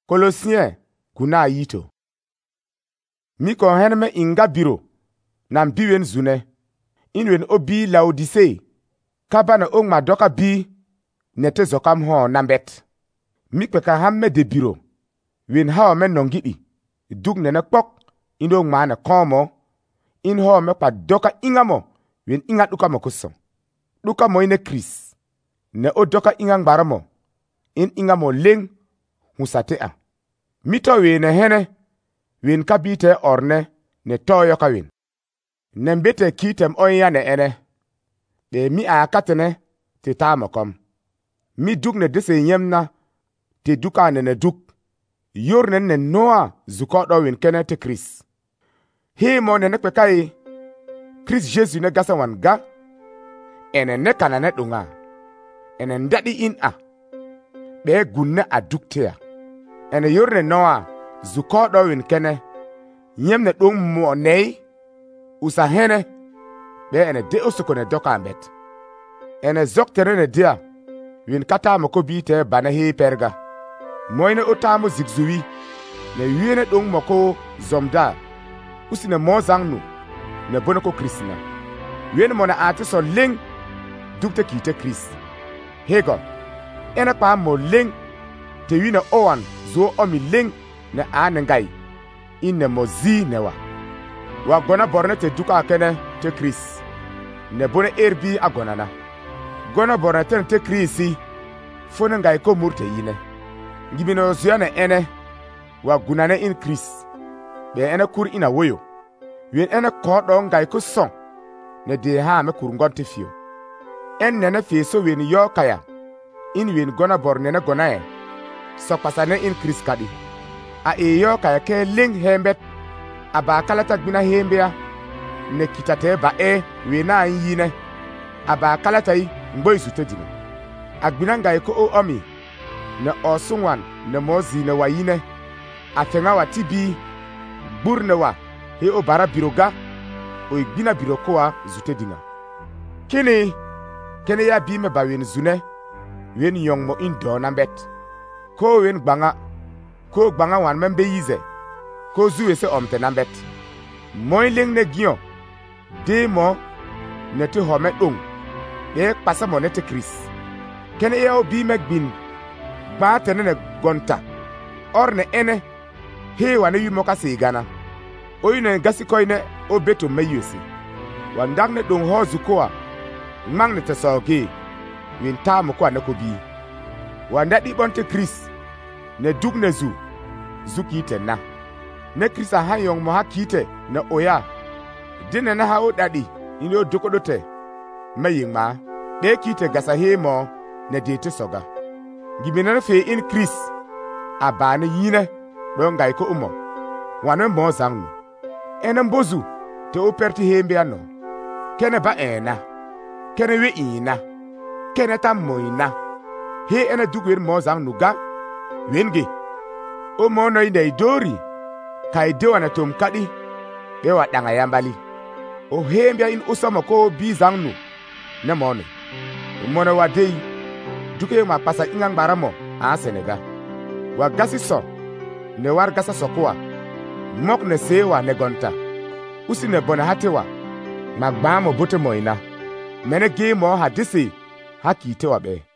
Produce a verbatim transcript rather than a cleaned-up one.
Kolosien kuna yito. Mi ko henme inga biro nam biwen zune. Inwen obi Laodicea. Kabana ongma doka bi nete zokam ho nambet. Mi kweka hamme de biro. Wen hawa men nongidi. Duk nene kpok ino ongma na komo. In ho me kwa doka ingamo. Wen ingat uka mo kuso. Duka mo ine Chris. Ne o doka ingang baramo. In ingamo ling husate a. Mito wene hene. Wen kabite orne ne toyo ka wen. Nembete kitem oya ne ene. De mi a katene te tamo kom. Mi duk ne dese nyemna te duka ne ne duk. Yor ne ne noa zuko do wen kene te Chris. He mo ne ne kwekai Chris Jesu ne gasa wan ga. Ene ne kanane dunga. Ene ndadi in a. Be gunne a duk te a. Ene yor ne noa zuko do wen kene. Nyem ne dung mo nei. Usa hene. Be ene de osuko ne doka ambet. Ene zok tere ne dia. Win kata mo ko bite bana he perga. Moine otamo zigzui. Ne wiene dung mo ko zomda. Usi ne mo zangnu. Ne bono ko krisna. Wiene mo na ate so ling. Dukte kite Chris. Hego. Ene pa mo ling. Te wine owan zo omi ling. Ne ane ngai. Ine mo zi newa. Wa gona borne te duka kene te Chris. Ne bone erbi agonana. Gona borne te te Chrisi. Fone ngai ko murte yine. Ngibino zuyane ene. Wa gunane in Chris. Be ene kur ina woyo. Wen ene kodo ngai ko son. Ne de ha me kur ngonte fio. En nene fie so wen yo kaya. In wen gona borne ne gona e. So pasane in Chris kadi. A e yo kaya ke ling hembet. Aba kalata gbina hembea. Ne kitate ba e wena yine. Aba kalata yi mboy sute dine. Agbina ngai ko o omi. Ne osunwan ne mozi ne wayine. Afenga wa tibi. Burne wa. He o bara biroga. O igbina birokoa zute dinga. Kini. Kene ya bi me ba wen zune. Wen yong mo indo nambet. Ko wen gbanga. Ko gbanga wan membe yize. Ko zuwe se omte nambet. Moy ling ne gion. De mo. Nete homet ung. E pasa mo nete Chris. Kene ya obi megbin. Ba tene ne gonta. Or ne ene. He wane yu moka se igana. Oyu ne gasi koine obeto meyusi. Wandak ne dung ho zukoa. Mang ne te soge. Winta mo kwa neko bi. Wandak di bonte Chris. Ne duk ne zu. Zuki ite na. Ne Chris a hanyong mo ha kite ne oya. Dine na ha o dadi. Ini o dokodote. Meying ma. De kite gasa he mo. Ne dete soga. Gibina ne fe in Chris. Abane yine. Donga iko umo. Wane mo zangnu. Ene mbozu. Te operti hembe ano. Kene ba ena. Kene we ina. Kene tam mo ina. He ene dugwer mo zangnu ga. Wenge. O mo no ine idori. Kai dewa na tom kadi. Bewa danga yambali. O hembe in usama ko bi zangnu. Ne mo ne. O mo no wadei. Duke ma pasa ingang baramo. A senega. Wa gasi so. Ne war gasa sokoa. Mok ne sewa ne gonta. Usi ne bona hatewa. Magbamo bote moina. Mene ge mo hadisi. Haki tewa be.